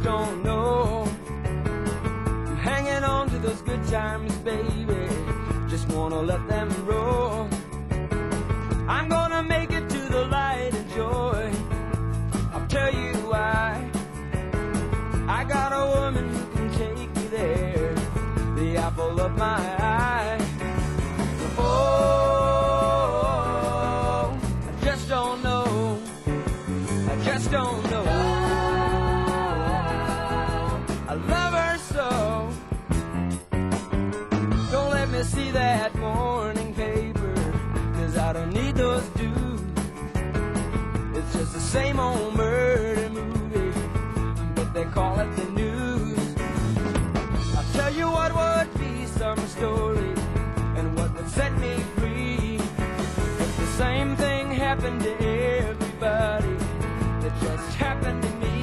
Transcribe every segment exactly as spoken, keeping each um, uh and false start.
don't know. I'm hanging on to those good times, baby. Just wanna let them roll. I'm gonna make it to the light and joy. I'll tell you why. I got a woman who can take me there, the apple of my eye. Oh, I just don't know. I just don't know. I love her so. Don't let me see that morning paper, 'cause I don't need those dues. It's just the same old murder movie, but they call it the news. I'll tell you what would be some story, and what would set me free. If the same thing happened to everybody, it just happened to me.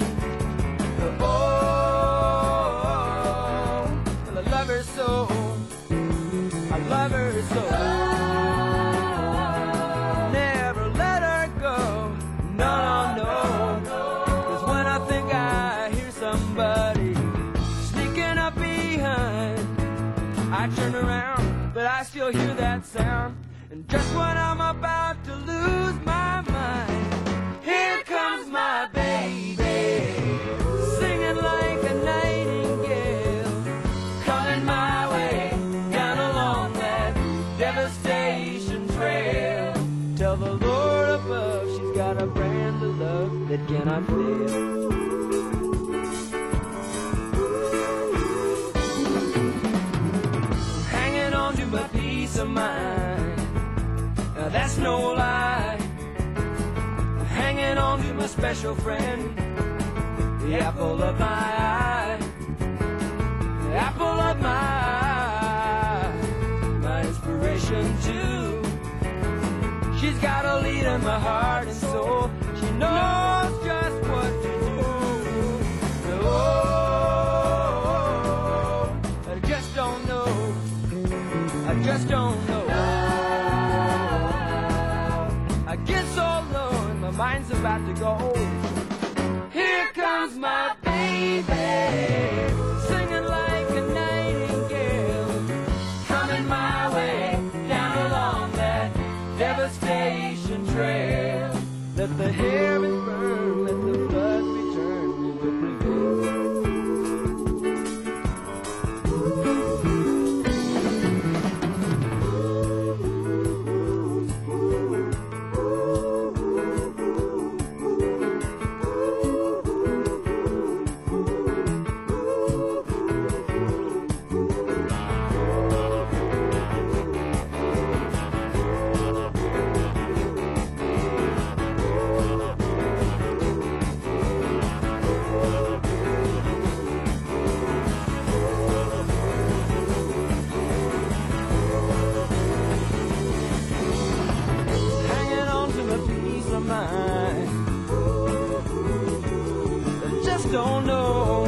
Oh, I love her so. I love her so. Never let her go. No, no, no. 'Cause when I think I hear somebody sneaking up behind, I turn around, but I still hear that sound. And just when I'm about to lose my mind, here comes my baby, singing like a nightingale, coming my way down along that devastation trail. Tell the Lord above she's got a brand of love that cannot fail. Hanging on to my peace of mind, now that's no lie. Hanging on to my special friend, the apple of my eye, the apple of my eye, my inspiration too. She's got a lead in my heart and soul. She knows just what to do. Oh, I just don't know. I just don't know. I get so low and my mind's about to go. Here comes my baby, singing like a nightingale, coming my way down along that devastation trail. Let the heavens burn, let the blood return, we will prevail. Don't know.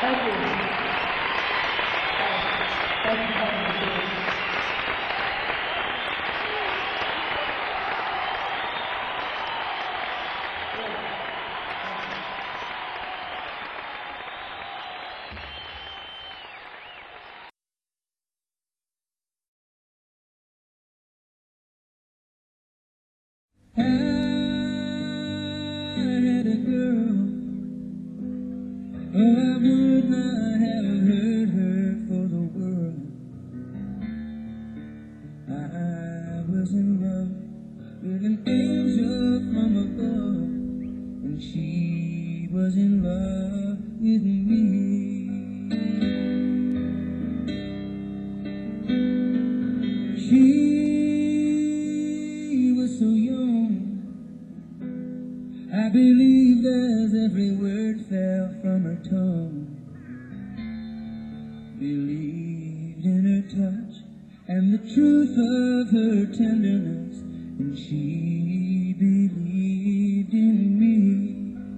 Thank you. Thank you. Thank you. I had a girl, oh, I would not have hurt her for the world. I was in love with an angel from above, and she was in love with me. She was so young, I believed as every word fell from her tongue. Believed in her touch and the truth of her tenderness, and she believed in me.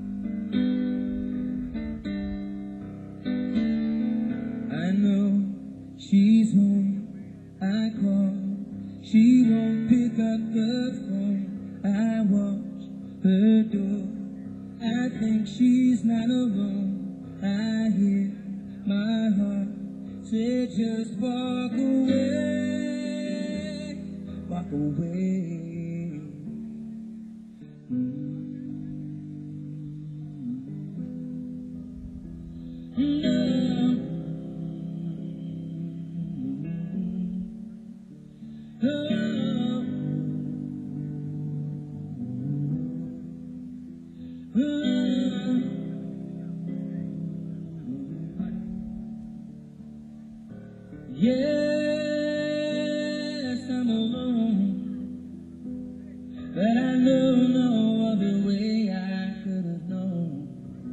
I know she's home, I call, she won't pick up the phone. I watch her door, I think she's not alone. I hear my heart say just walk away, walk away. Mm. No. Oh. Oh. Yes, I'm alone, but I know no other way I could have known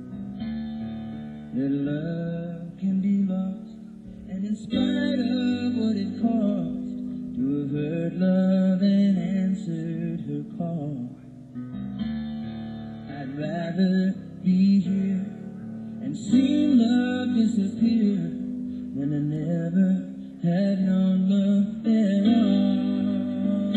that love can be lost, and in spite of what it cost to have heard love and answered her call, I'd rather be here and see love disappear than I never had known love at all.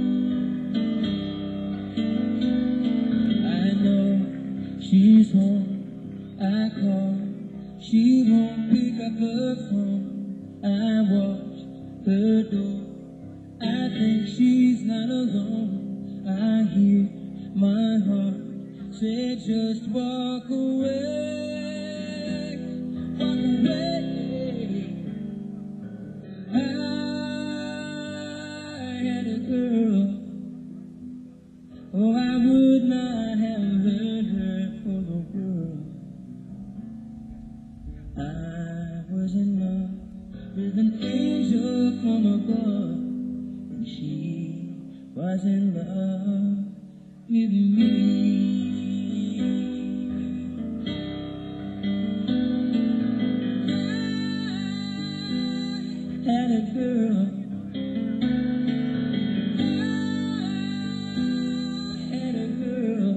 I know she's home, I call, she won't pick up the phone. I watch her door, I think she's not alone. I hear my heart say just walk away, walk away. I had a girl, oh, I would not have hurt her for the world. I was in love with an angel from above, and she was in love with me. I had a girl, I had a girl,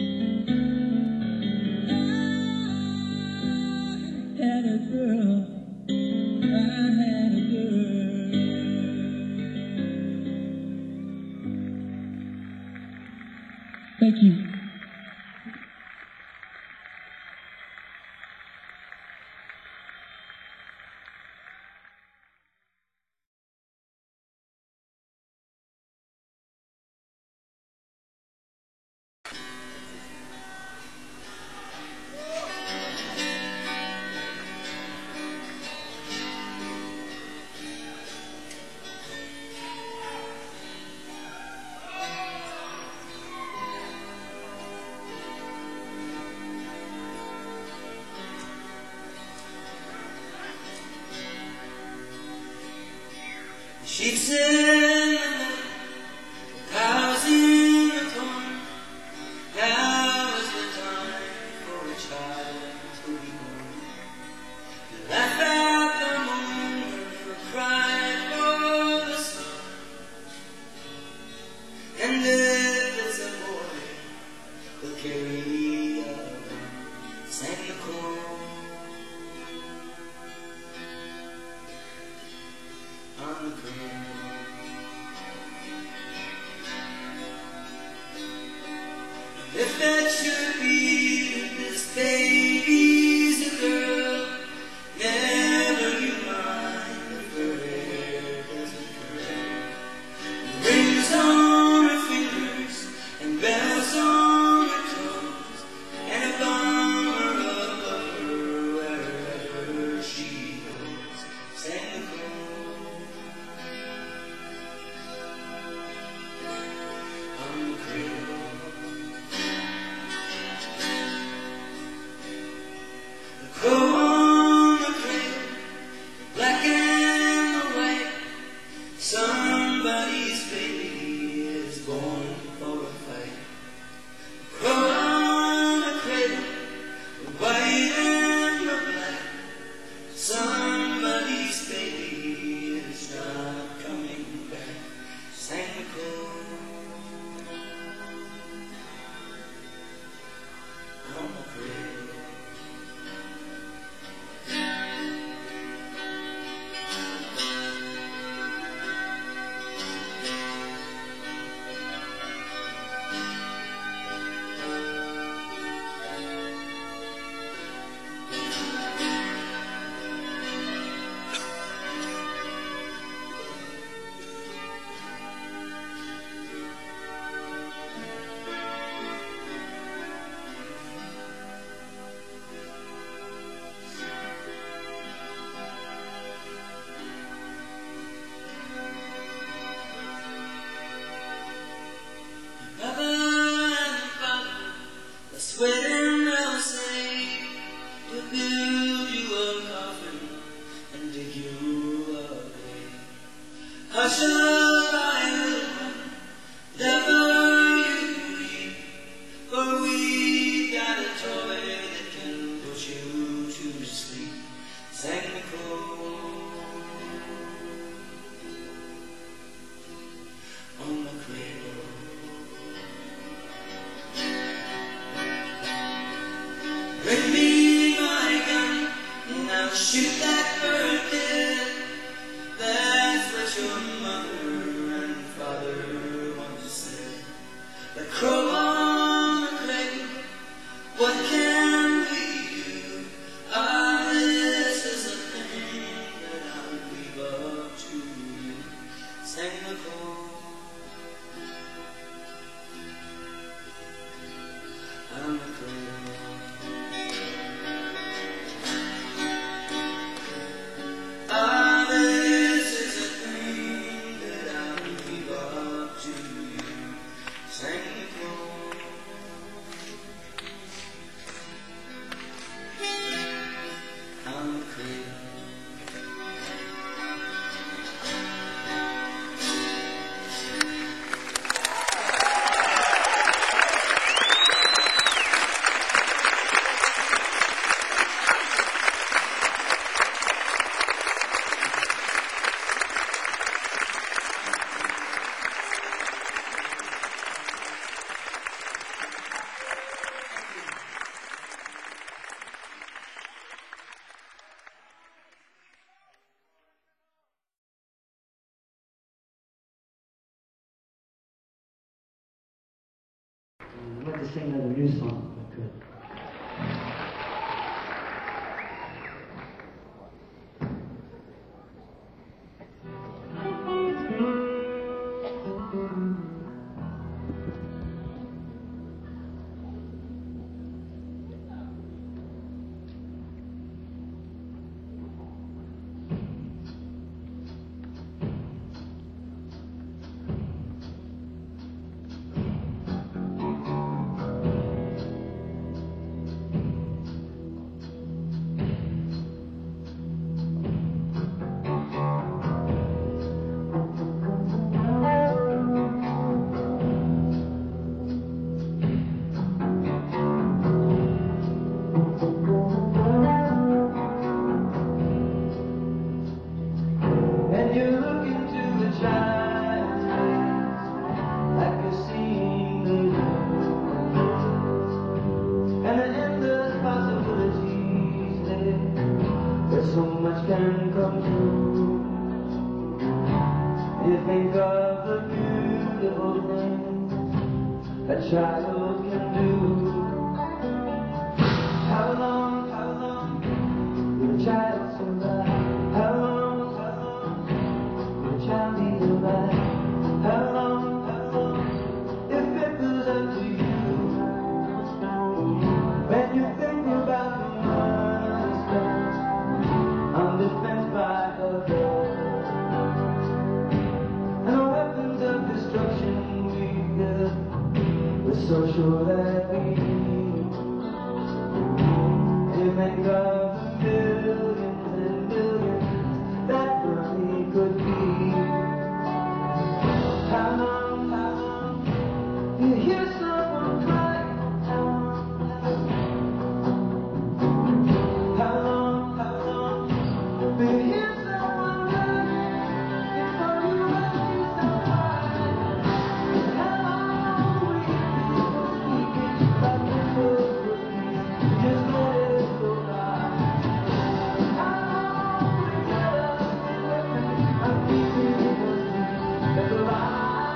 I had a girl, I had a girl. Thank you. She's in the house in the corn. Now is the time for a child to be born. Laugh at the moon for crying for the sun. And if it's a boy, he'll carry a sang the corn. Bring me my gun, and I'll shoot that bird dead. That's what your mother and father once said. The crow on the cradle, what can we do? Ah, this is a thing that I'll leave up to you. Sang the crow. I'm the crow. Ah, this is a thing that I'll leave up to you. Sang the crow. I'm the crow. I'd like to sing another new song if I could. And you look into the child's face like you're seeing the universe, and the endless possibilities there, where so much can come true. You think of the beautiful things a child can do. How long, how long will a child survive? How long, how long will a child be alive? How long, how long, if it was up to you? When you think about the money spent on defense by others, and the weapons of destruction we build, we're so sure that we need. You think of the millions and millions that really could be. How long, how long do you hear someone cry? How long, how long do you hear someone cry? Before you let yourself cry. How long will you keep speaking about the good of peace? Just let it go by. How long will you let us live and keep it as a lie?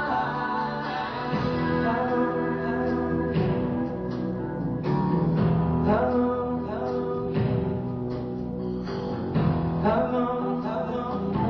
How long, how long, how long, how long, how long, how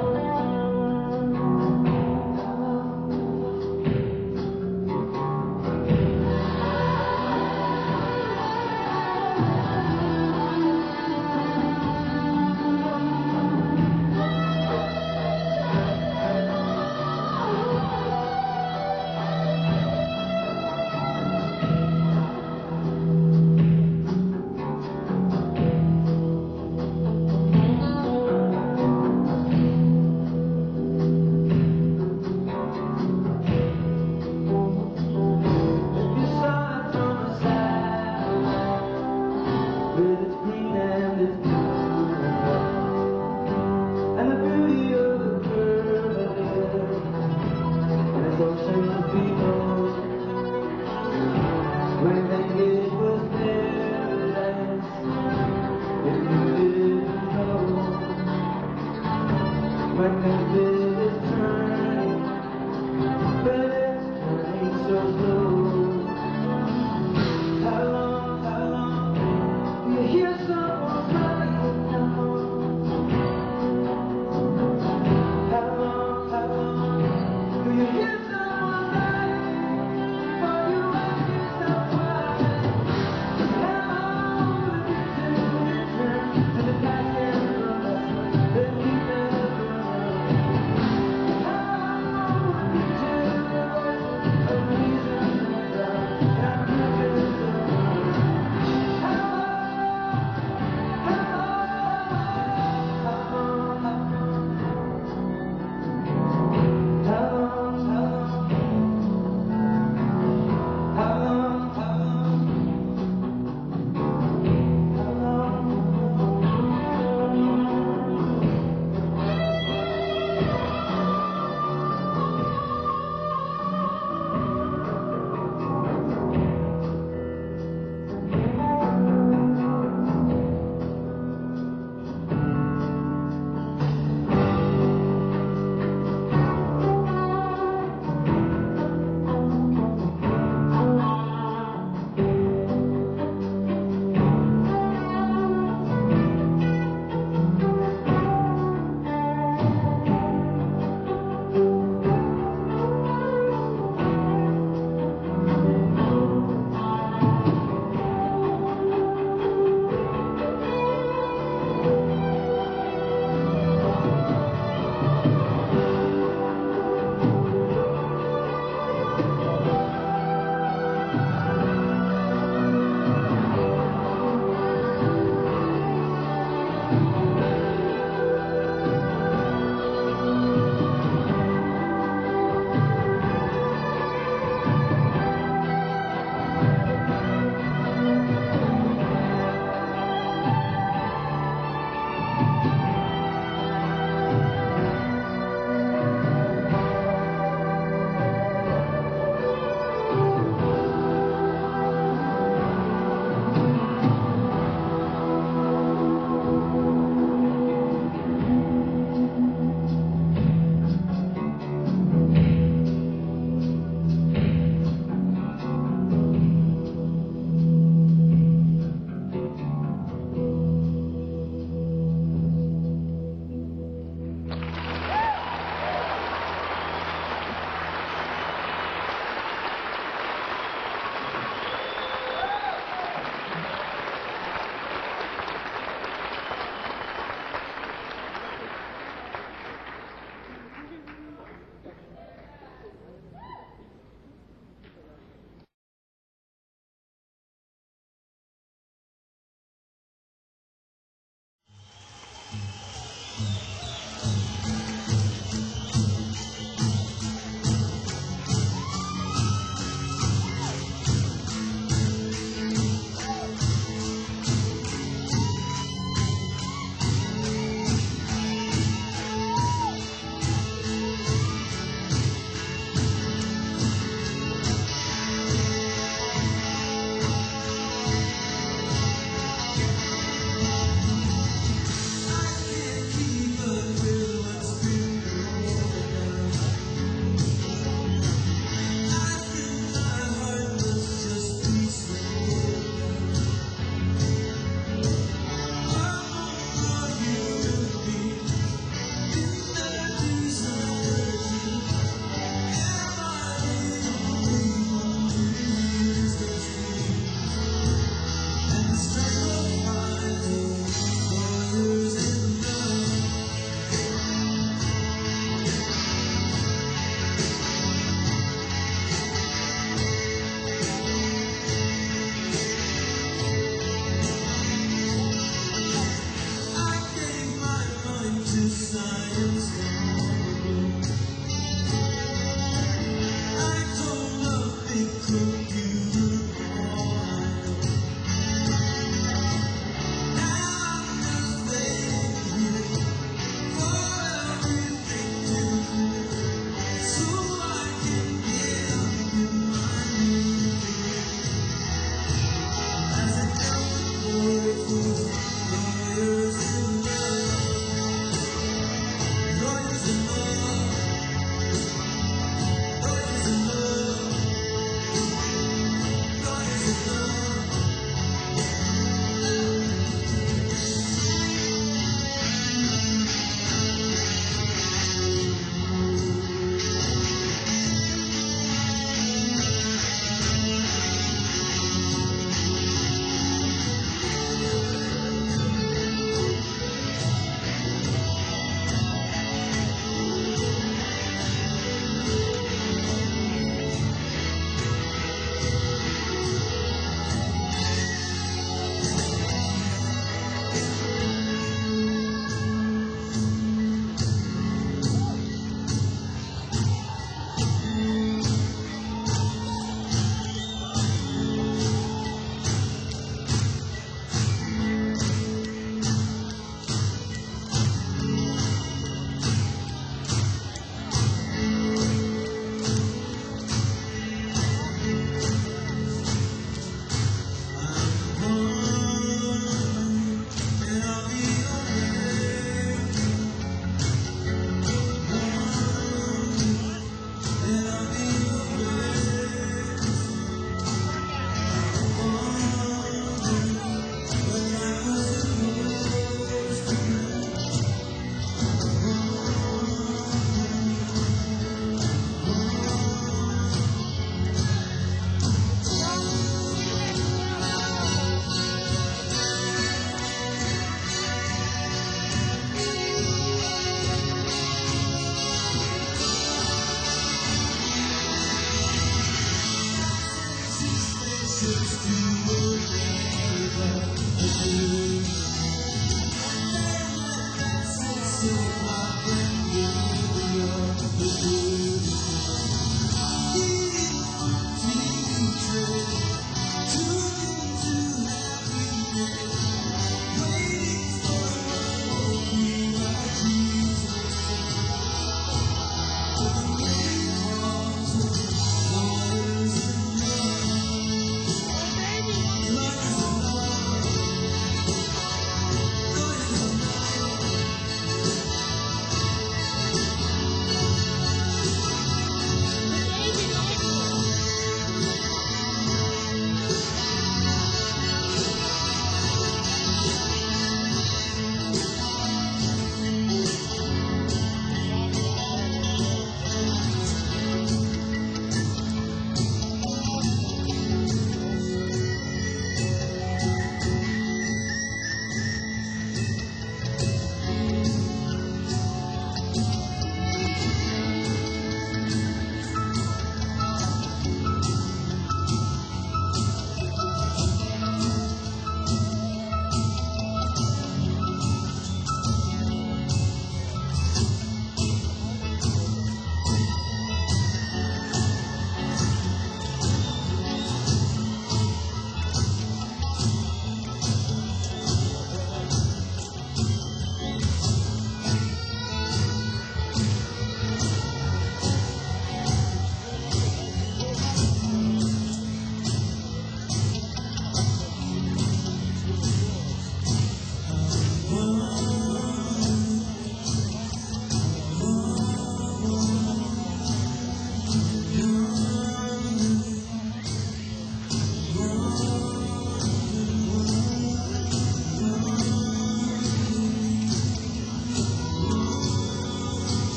when they did was paradise.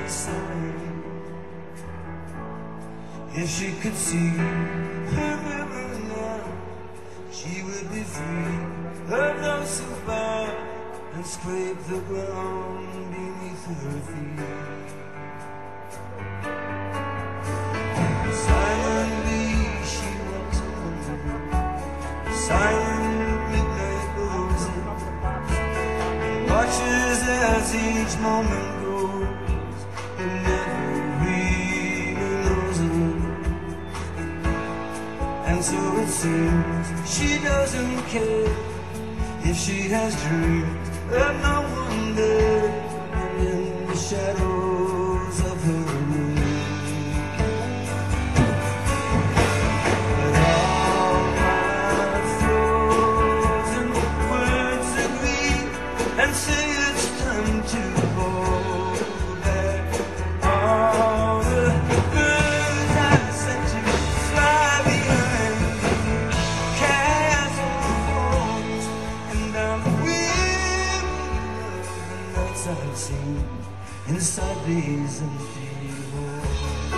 inside. If she could see her river now, she would be free of those who bow and scrape the ground beneath her feet. Silently she walks alone, silent midnight goes in, and watches as each moment goes, and never really knows it. And so it seems she doesn't care if she has dreams of no one there, and in the shadows of her room. But all my frozen words agree and say it's time to go back. All the birds I sent to fly behind castle walls, and I'm weary of the nights I've seen inside these empty walls.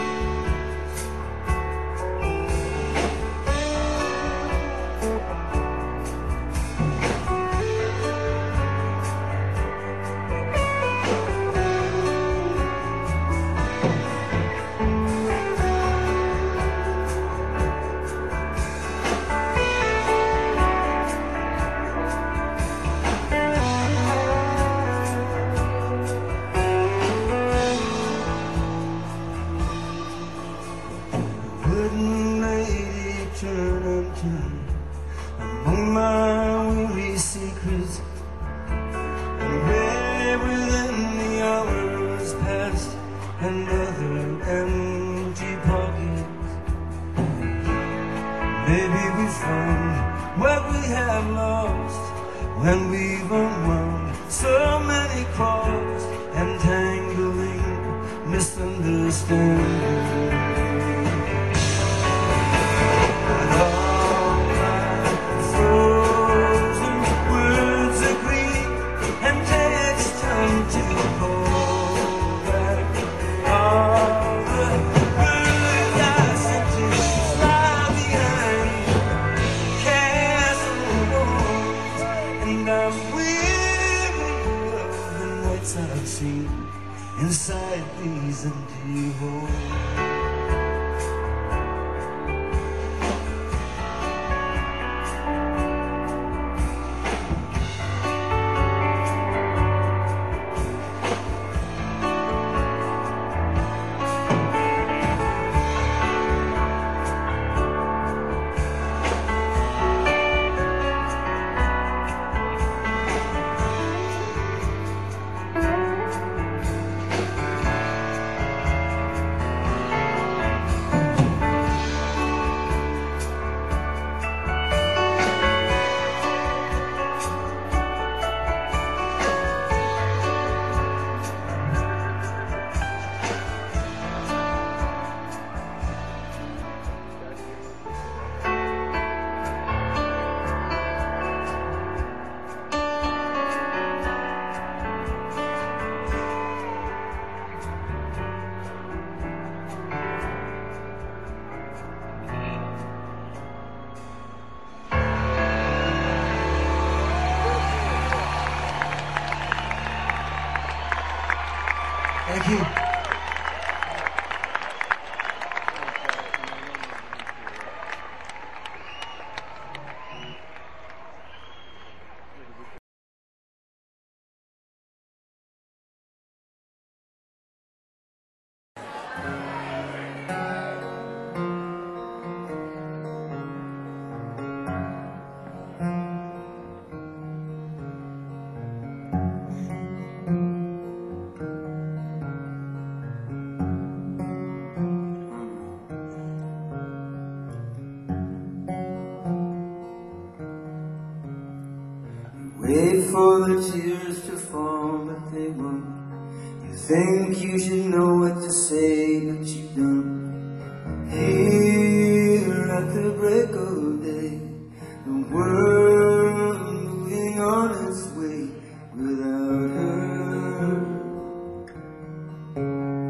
Wooden lady, turn and turn among my weary secrets, and where within the hours past and other empty pockets, maybe we found what we have lost when we've unwound so many crossed and tangling misunderstandings. I've seen inside these empty walls. Thank you. Wait for the tears to fall, but they won't. You think you should know what to say, but you don't. Here at the break of day, the world moving on its way without her.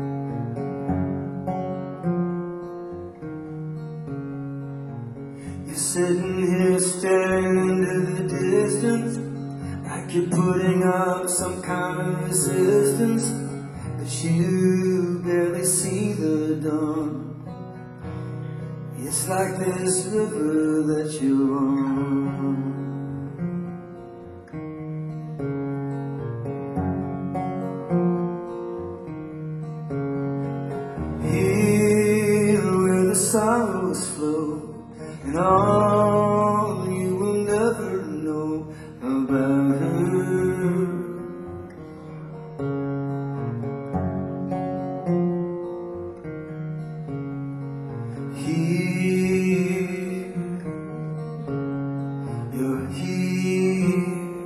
sitting here staring into the distance, like you're putting up some kind of resistance, but you barely see the dawn. It's like this river that you're on. Here where the sorrows flow, and all you will never know about her. Here, you're here.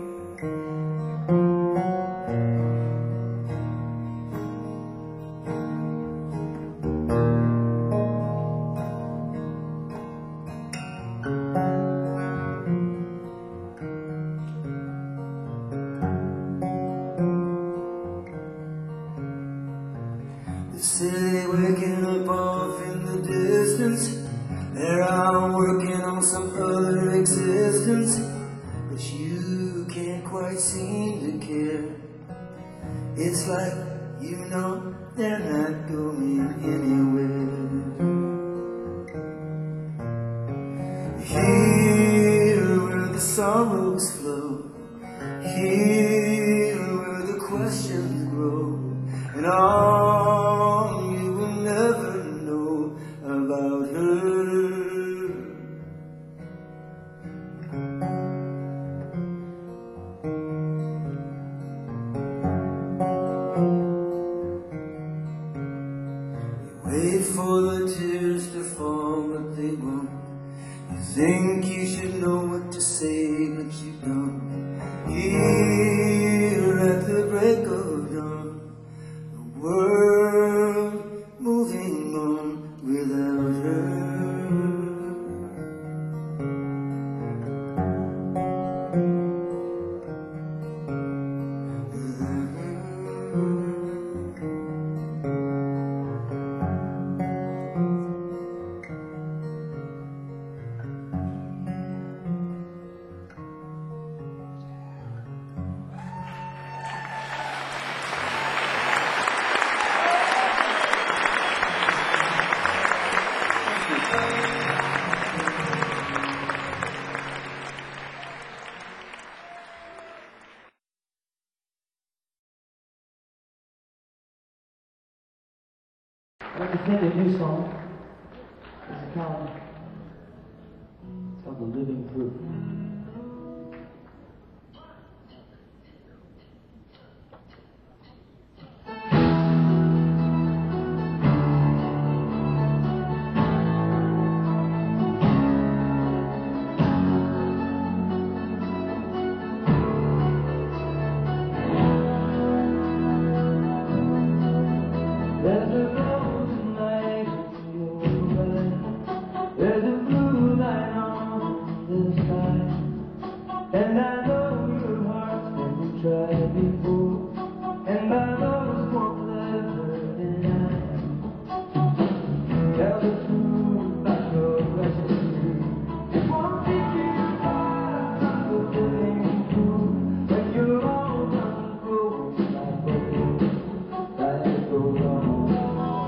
The city waking up off in the distance, they're out working on some other existence, but you can't quite seem to care. It's like you know they're not going anywhere. Here where the sorrows flow, here where the questions grow, and all you will never know about her. You wait for the tears to fall, but they won't. You think you should know what to say, but you don't. Here at the break of dawn, the world moving on without her. I'd like to sing a new song. It's called, it's called The Living Proof. There's a golden light in your eyes. There's a blue light on the sky. And I know your heart's never tried before, and my love won't let her deny. Tell the truth about your recipe. It won't take you far from the living proof. When you're all done growing like a life goes on.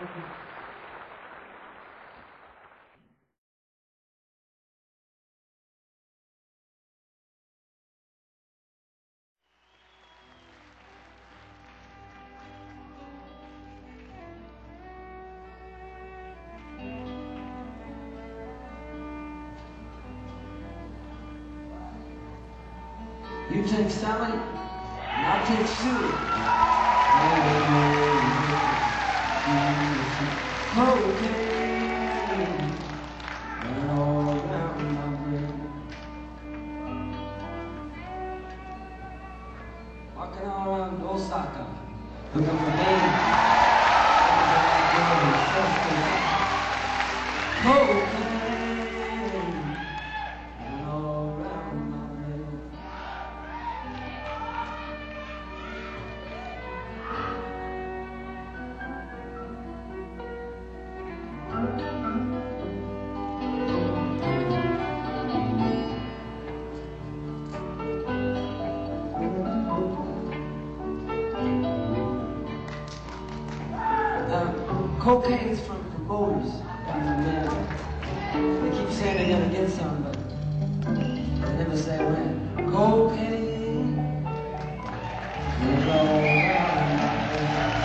You take Sally, and I'll take Sue. Cocaine, and all around my brain. Walking all around Osaka, looking for baby. Cocaine, and all around my brain. Cocaine's from promoters down in America. They keep saying they're gonna get some, but they never say when. Cocaine is all around my brain.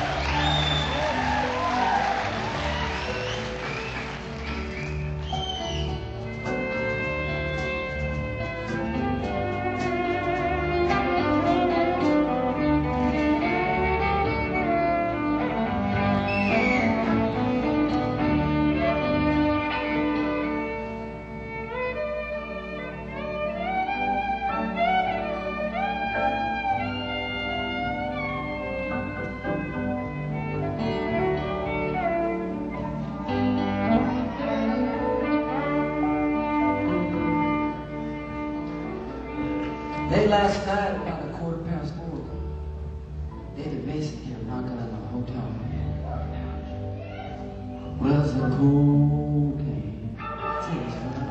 Late last night, about a quarter past four, David Mason came knocking on the hotel room. Where's the cocaine? Takes from the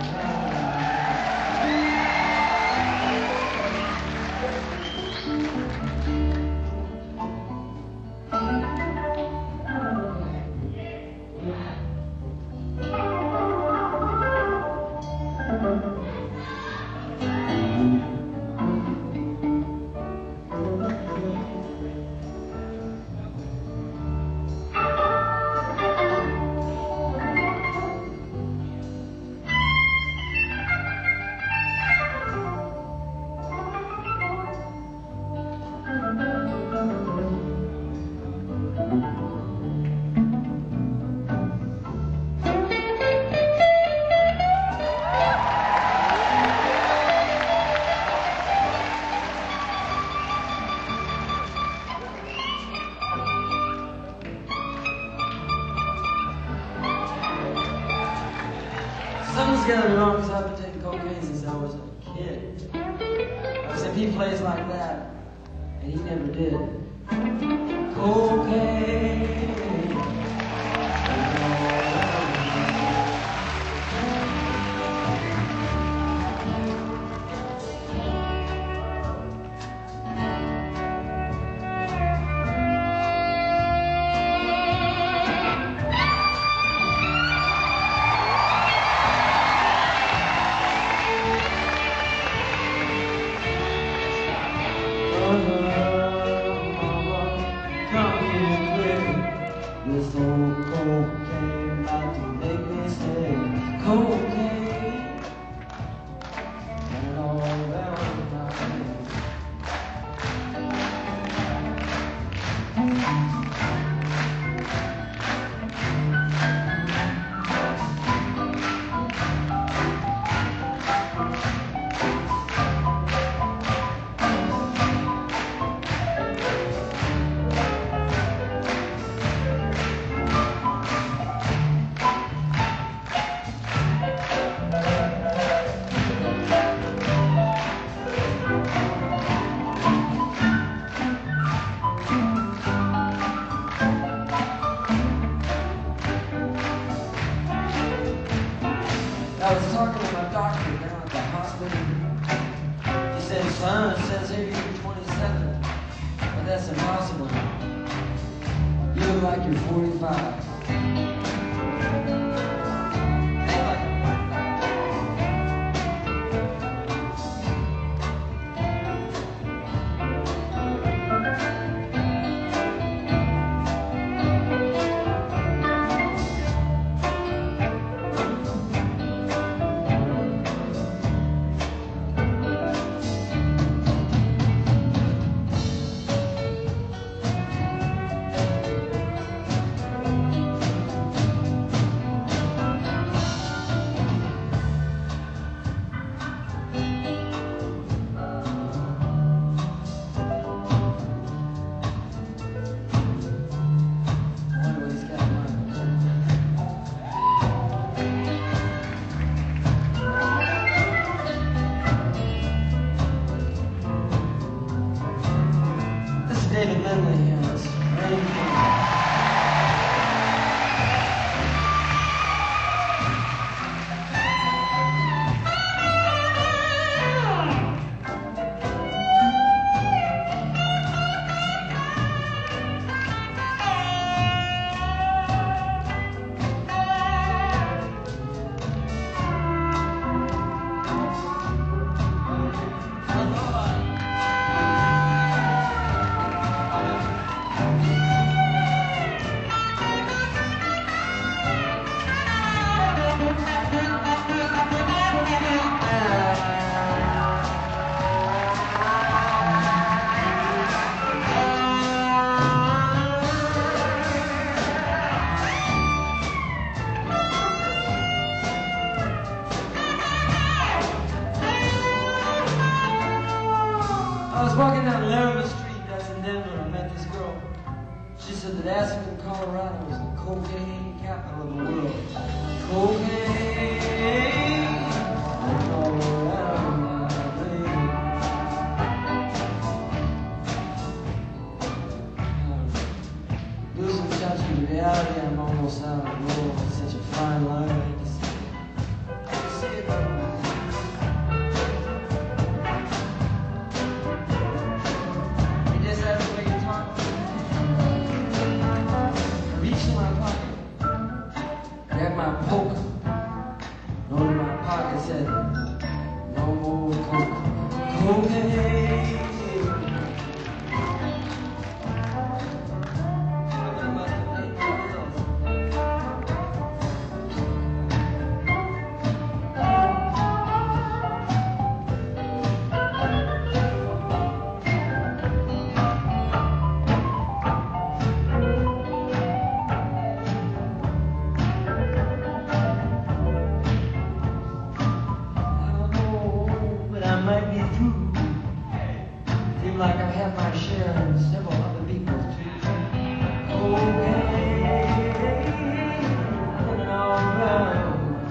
Something's getting wrong because I've been taking cocaine since I was a kid. Except he plays like that, and he never did. Cocaine. This old cocaine about to make me say cocaine and all around my head. like you're forty-five. David Lindley here. It's very fun. I was walking down Larimer Street, that's in Denver, I met this girl. She said that Aspen, Colorado was the cocaine capital of the world. Cocaine all around my brain. Losing touch with reality, I'm almost out of the world. It's such a fine line. I just see it all. My poker, no in my pocket said, no more coke, cocaine. Somebody must have paid my bills. Might be through. Seem like I've had my share and several other people too. Okay, all around.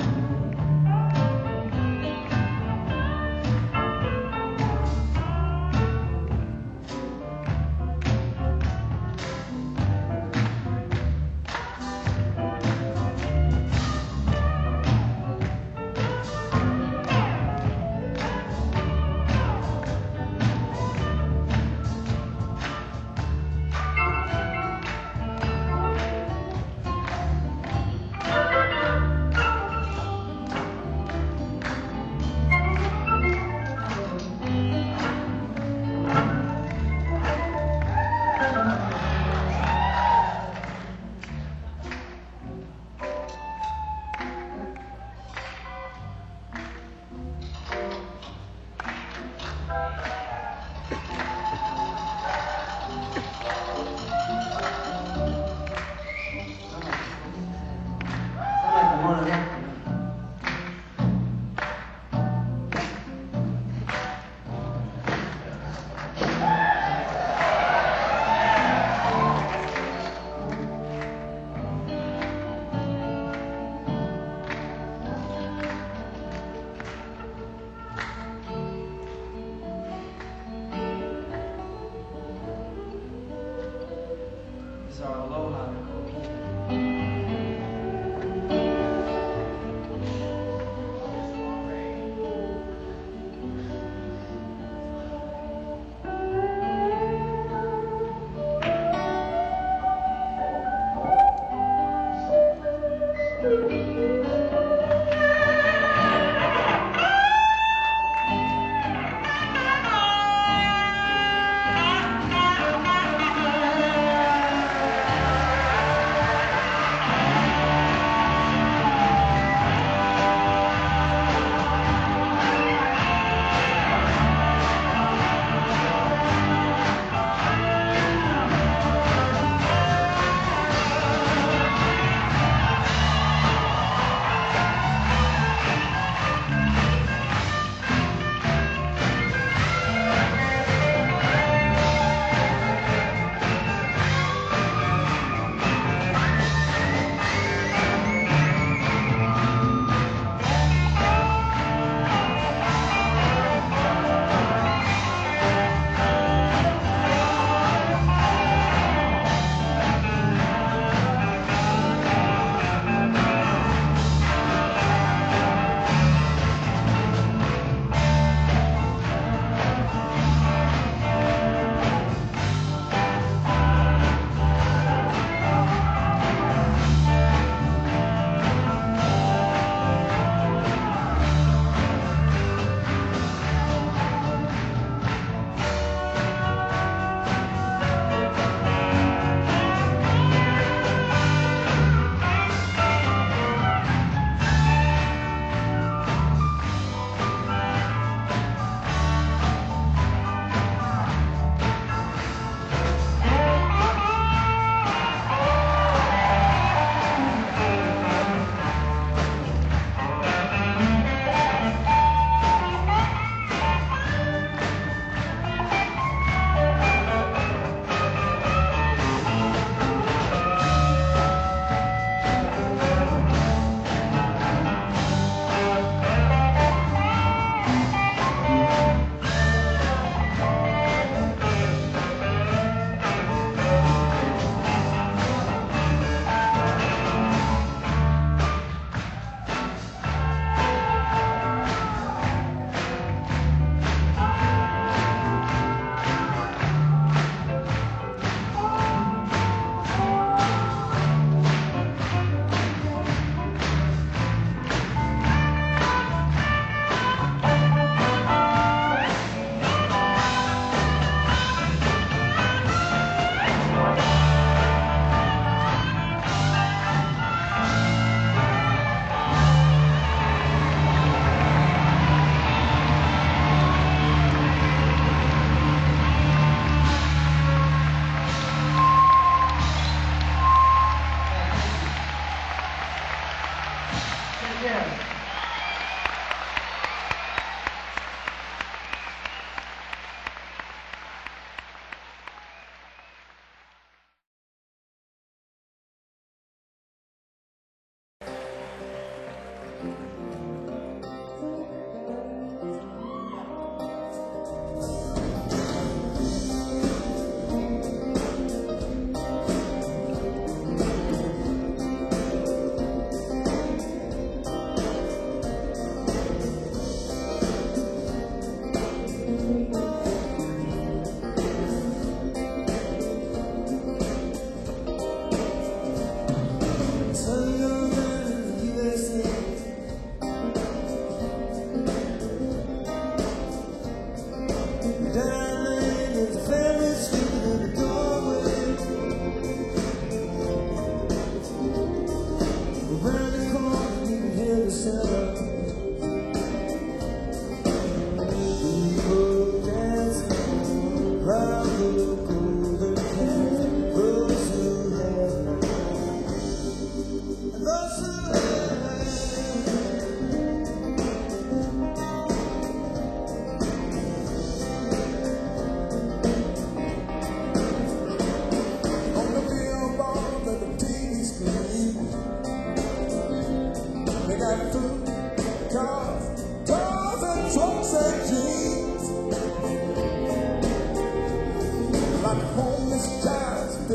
Our aloha cocaine.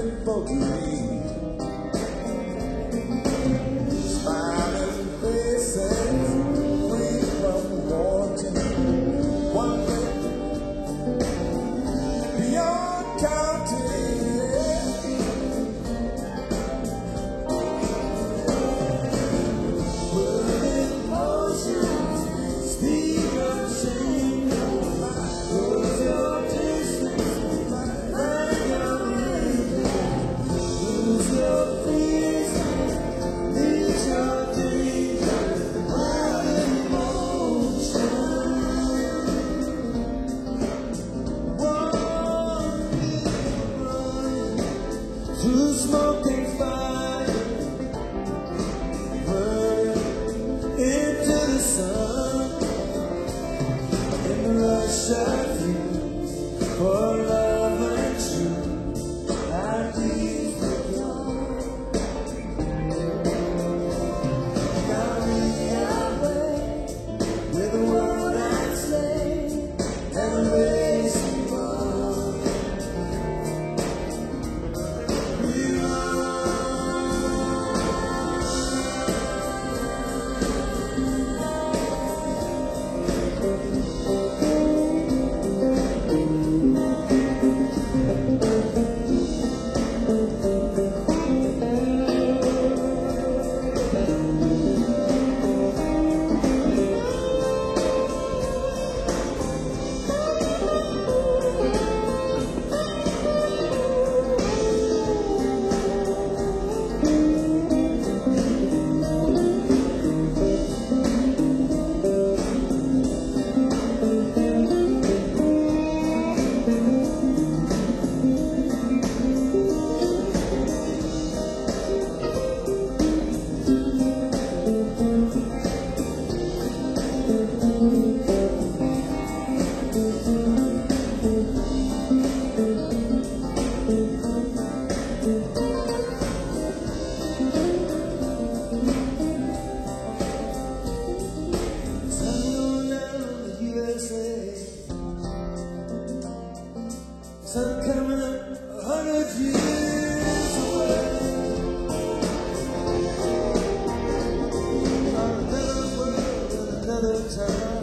beautiful dream. Smiling faces, free from wanting. One day, beyond counting. Burning oceans, speak unseen. Close your distance, find your reason. Lose your fears, meet your dreams. Wild emotion. One through smoking fire, burning into the sun. In the rush of you for love and truth, I leave the young. Now we are way with the world at stake and the racing world. We sun coming up a hundred years away. On another world and another time.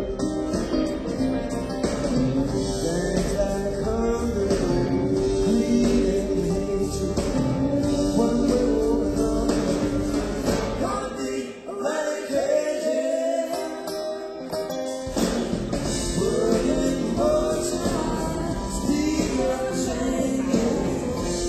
Things like hunger, greed and hatred. One way or another, gonna be eradicated. Burning emotions, speak of change.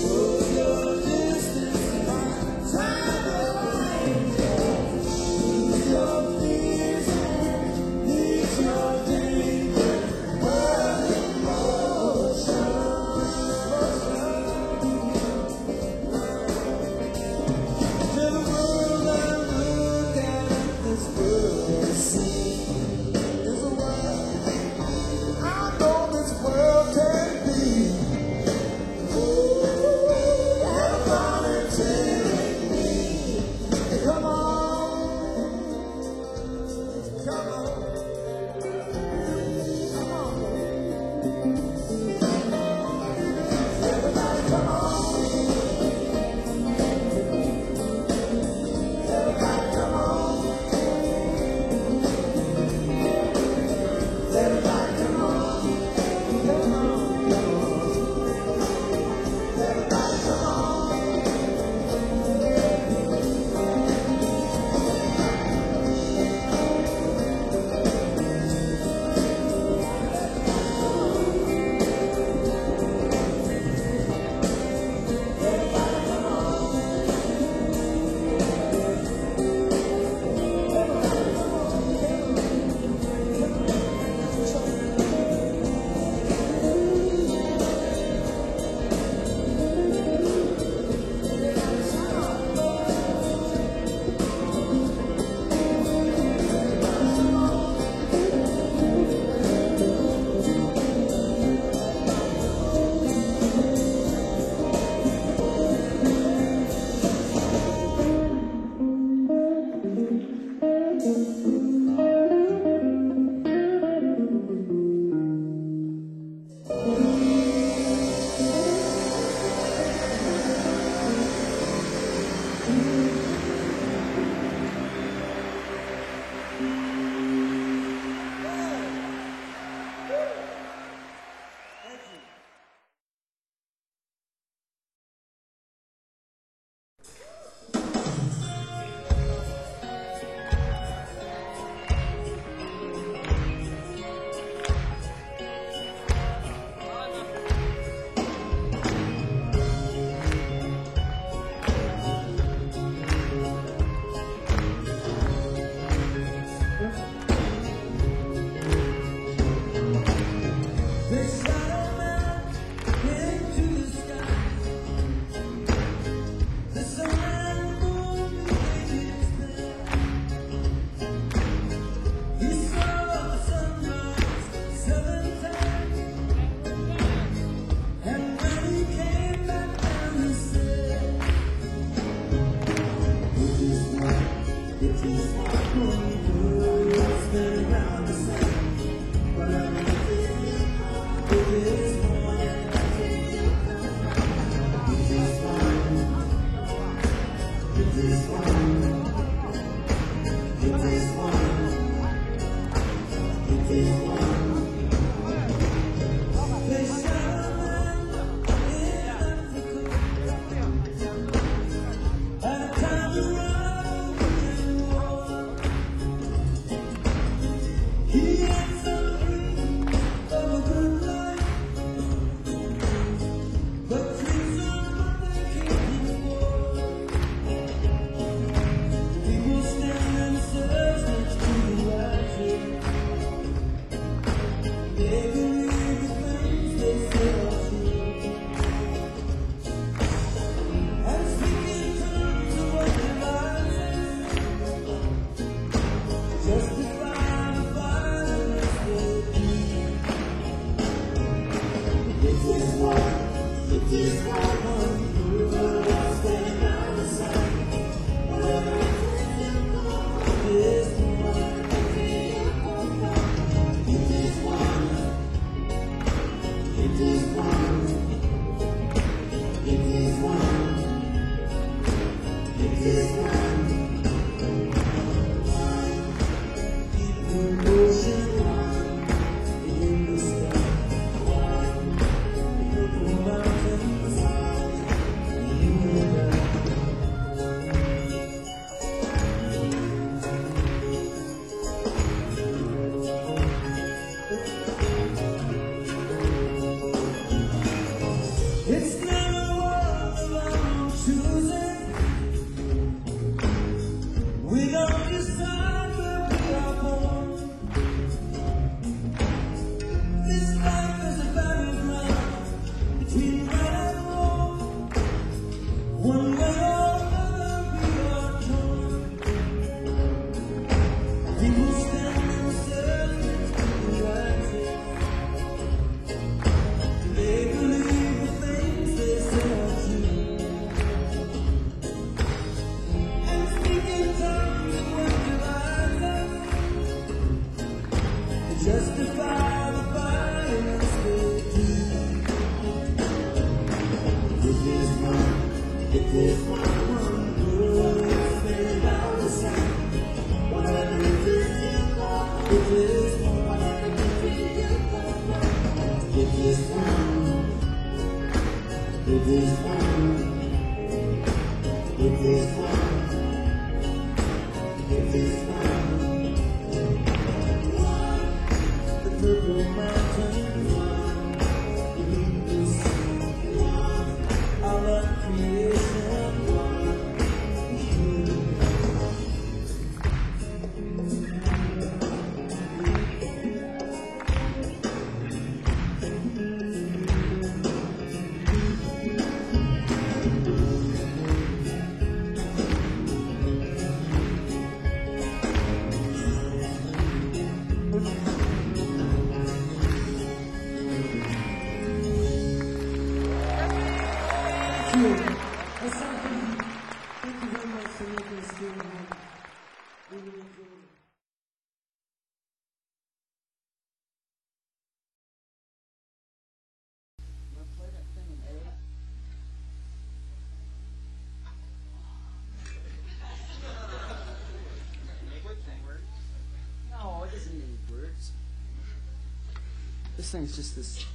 This thing's just this.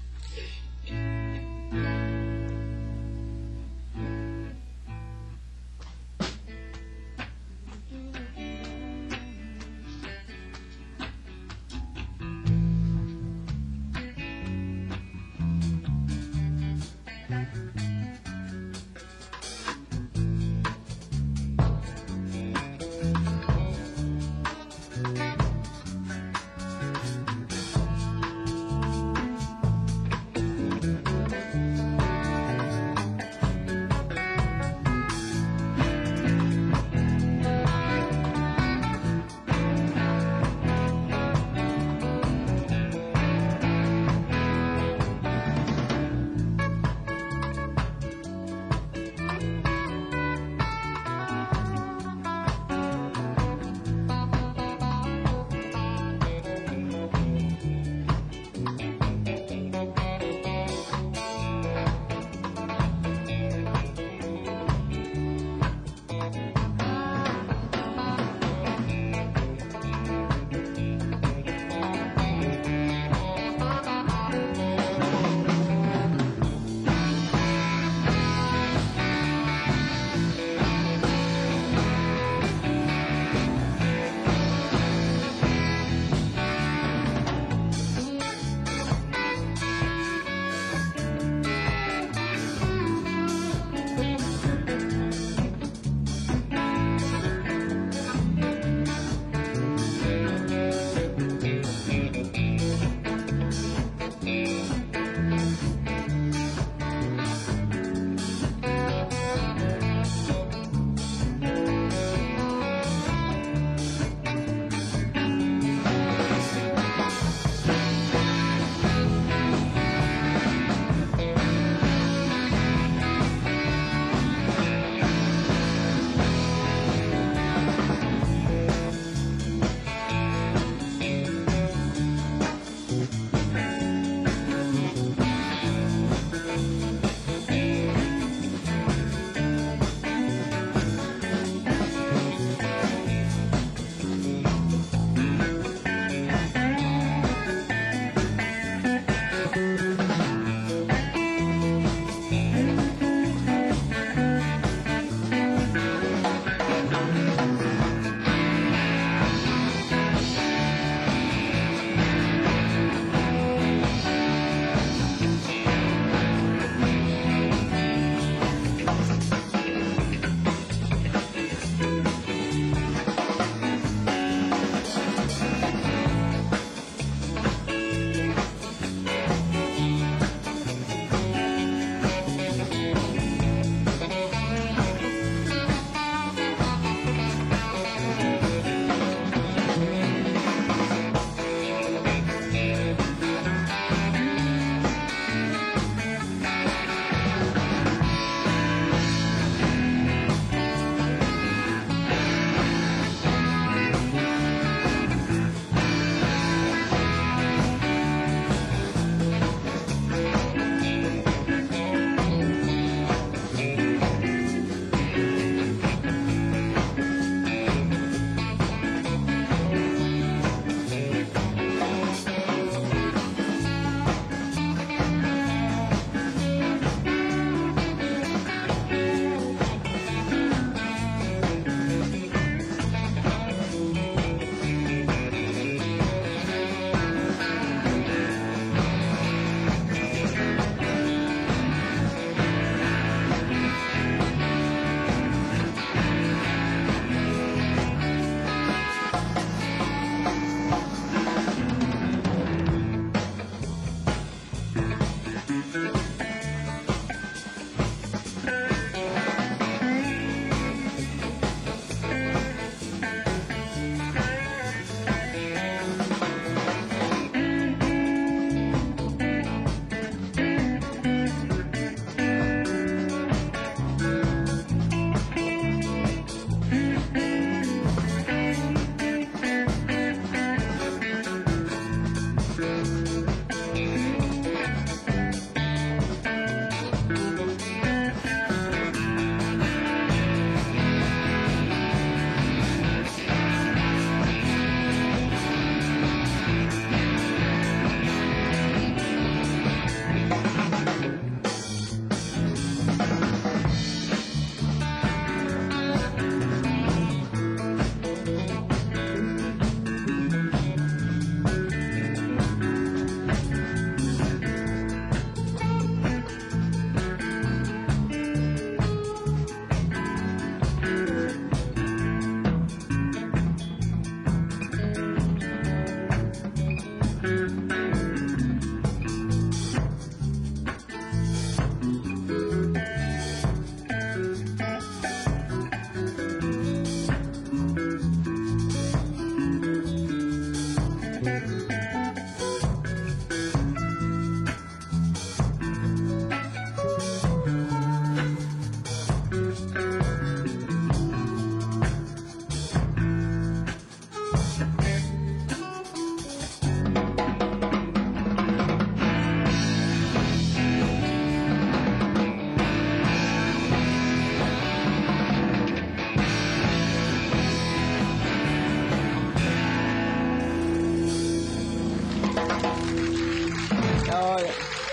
yeah.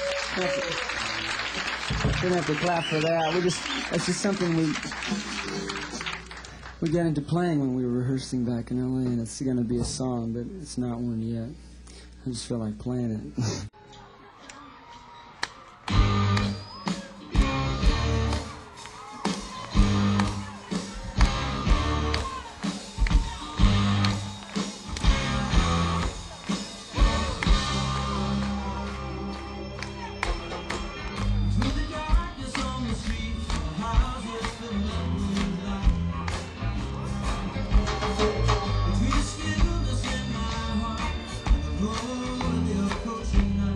We don't have to clap for that. We just, that's just something we, we got into playing when we were rehearsing back in L A, and it's going to be a song, but it's not one yet. I just feel like playing it. Between the stillness in my heart and the road of the approaching night.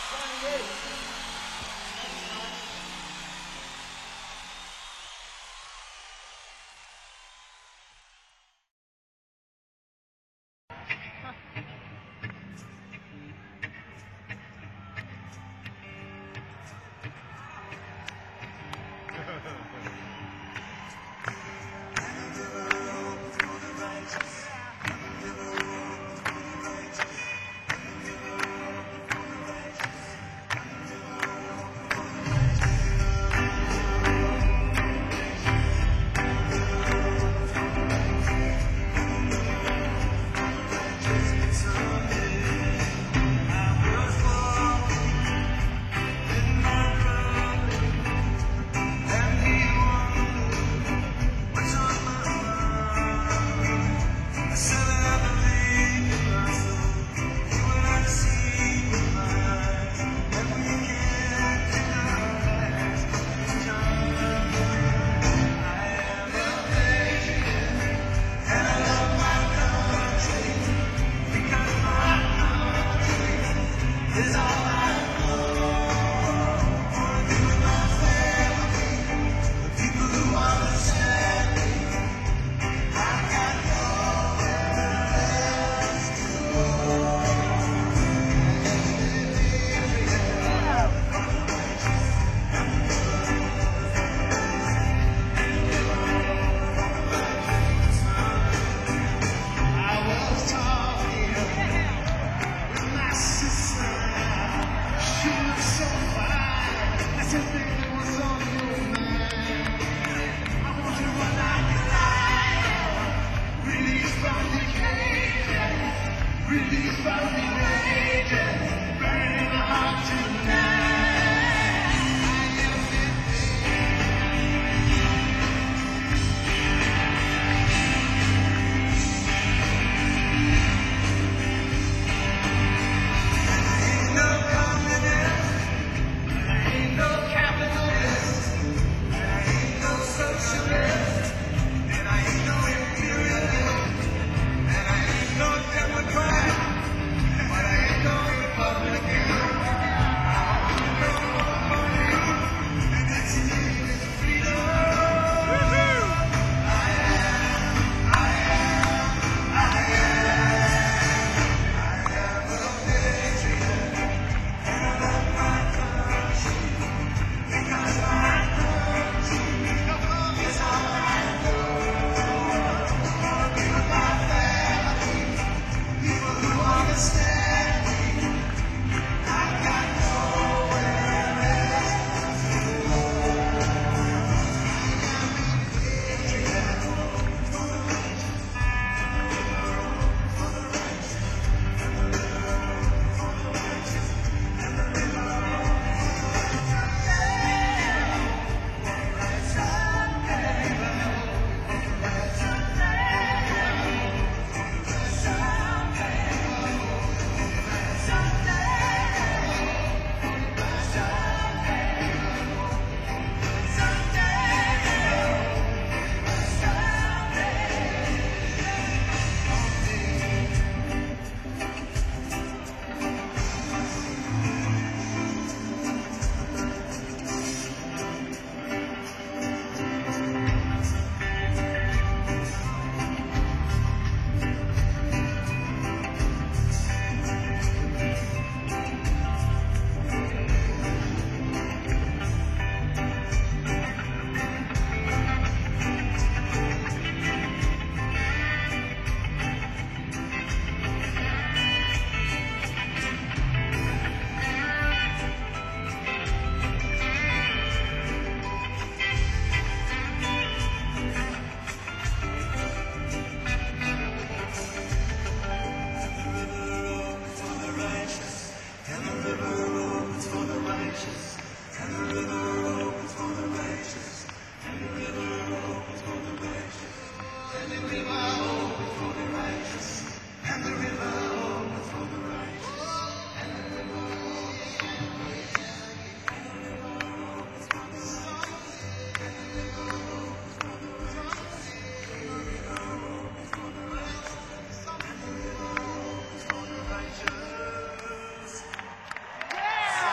Yes!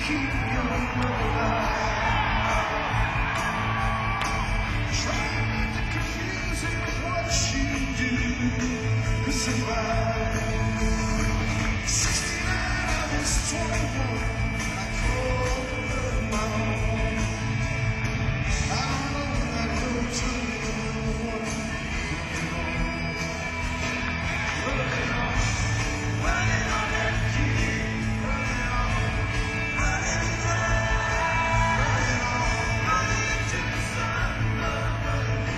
keep your love alive. Trying not to confuse it with what you do to survive. Sixty-nine, I was twenty-one. I called love my own. I don't know when I go to the one. Running on, running on empty, running on, running on, running on, running into the sun, running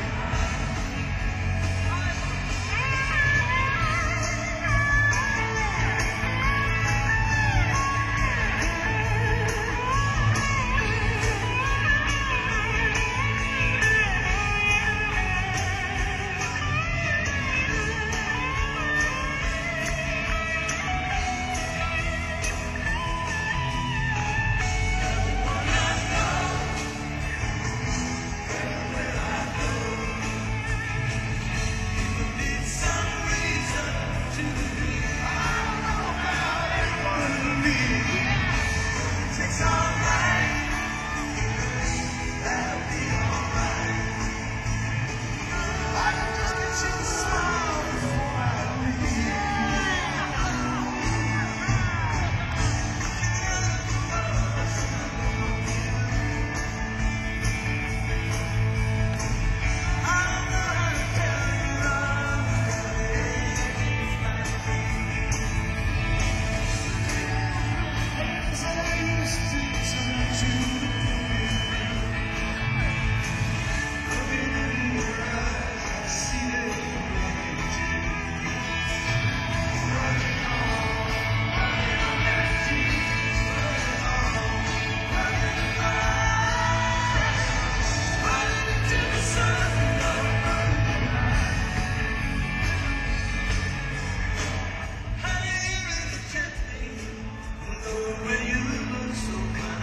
when you look so kind.